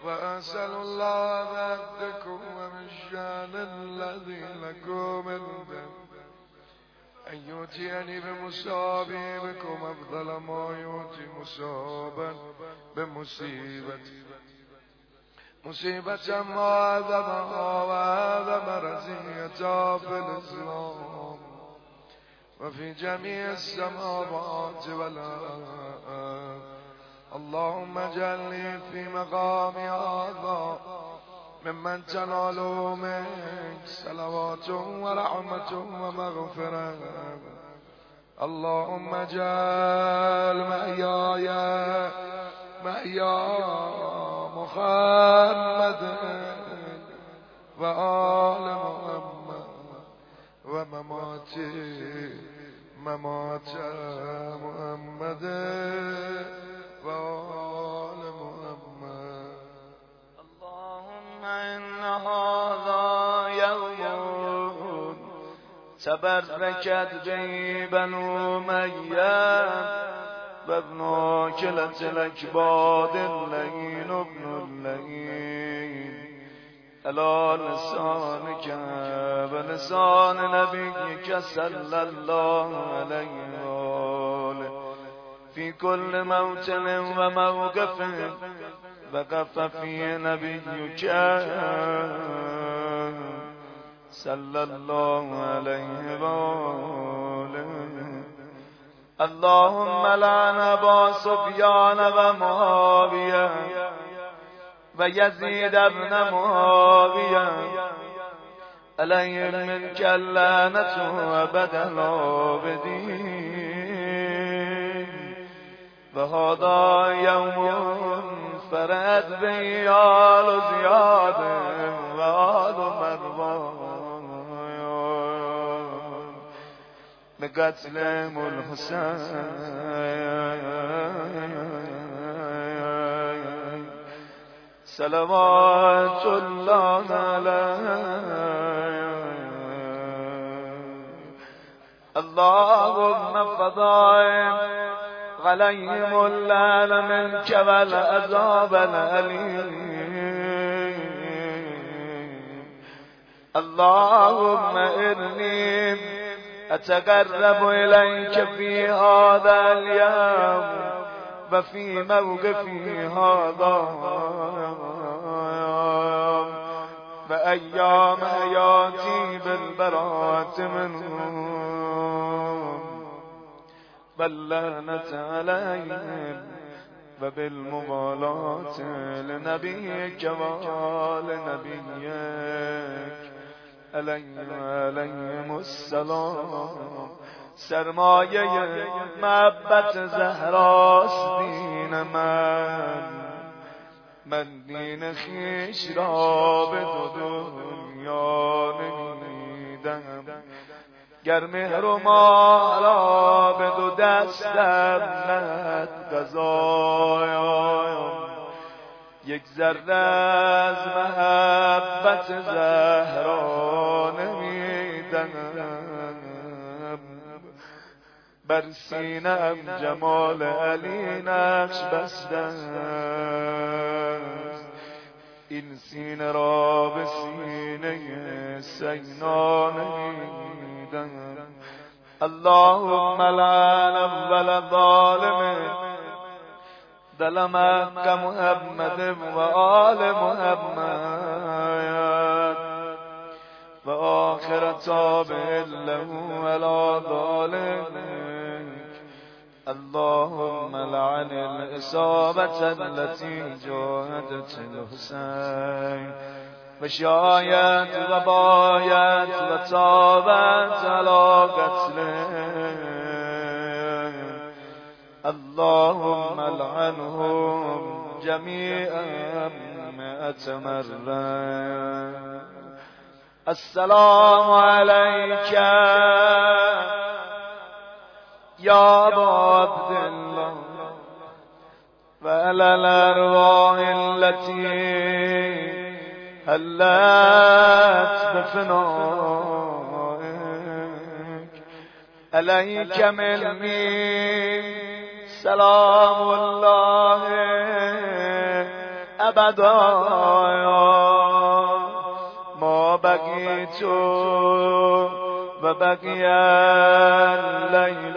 وأسأل الله بعدكم وبالشأن الذي لكم عنده أن يؤتيني بمصابي بكم أفضل ما يؤتي مصابا بمصيبتي مصيبة ما عظمها وعظم رزيتها في الإسلام وفي جميع السماوات والأرض. اللهم اجعلني في مقامي هذا ممن تناله منك صلوات ورحمة ومغفرة. اللهم اجعل محياي محيا محمد وآل محمد ومماتي ممات محمد وآل محمد. اللهم إن هذا يوم تبركت به بنو أمية وابن كلة الأكباد اللين ابن اللين على لسانك ولسان نبيك صلى الله عليه وآله في كل موطن وموقف وقف فيه نبيك صلى الله عليه وآله. اللهم لعن أبا سفيان ومعاوية ويزيد بن معاوية عليهم منك اللعنة أبدا الآبدين. وهذا يوم فرد به آل زياد وآل مروان بقتل الحسين صلوات الله عليه. اللهم فضائم عليهم اللعن منك والعذاب الأليم. اللهم إني أتقرب إليك في هذا اليوم وفي موقفي هذا وأيام حياتي بالبراءة منهم واللعنة عليهم وبالمبالاة لنبيك ولنبيك عليهم السلام. سرمایه محبت زهراست دین من دین خویش را به دنیا نمیدم. گر مهر و مالا به دو دستم نهد قضایا یک ذره از محبت زهرا نمیدم. بر سینه‌ام جمال علی نقش بسته است. این سینه را به سینه سینا نمیدم. اللهم لعن اول ظالم ظلم حق محمد و آل محمد و آخر تابع له على ذلك. اللهم لعن الإصابة التي جاهدت الحسين وشايت وبايت وتابت على قتله. اللهم لعنهم جميعا 100 مرة. السلام عليك يا أبا عبد الله وعلى الأرواح التي هلت بفنائك. عليك مني سلام الله أبدا ما بقيت وبقي الليل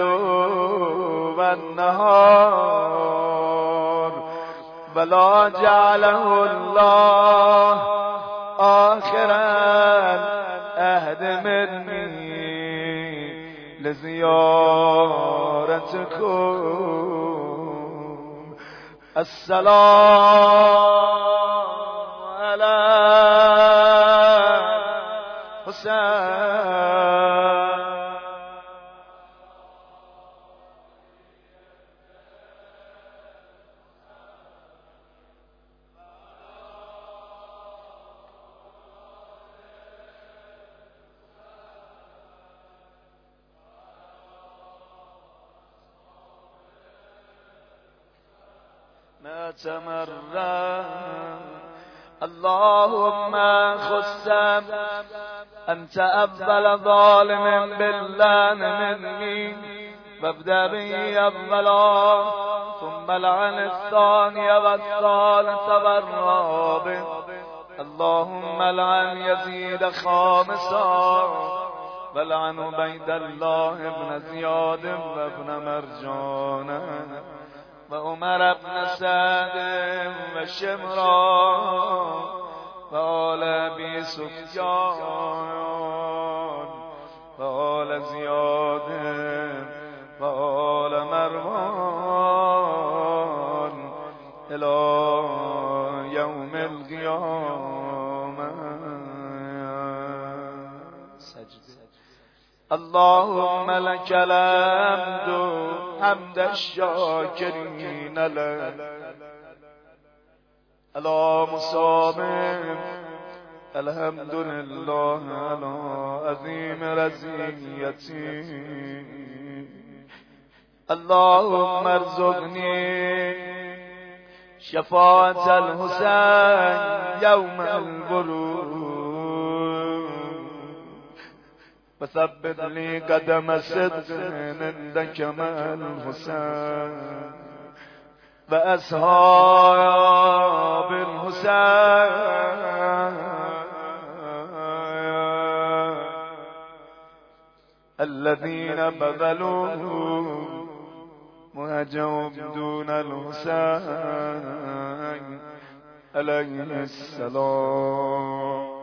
والنهار ولا جعله الله آخر العهد مني لزيارتكم. السلام على حسين. ما تمرى اللهم خص أنت أفضل ظالم بالله مني فابدأ بي أولا ثم لعن الثاني والثالث والرابع. اللهم لعن يزيد خامسا ولعن عبيد الله بن زياد وابن مرجان وعمر بن سعد وشمران وآل أبي سفيان وآل زياد وآل مروان إلى يوم القيامة. اللهم لك الحمد حمد الشاكرين لك على مصابهم. الحمد لله على عظيم رزيتي. اللهم ارزقني شفاعة الحسين يوم البروج وثبت لي قدم صدق عندك مع الحسين وأصحاب الحسين الذين بذلوا مهجهم دون الحسين عليه السلام.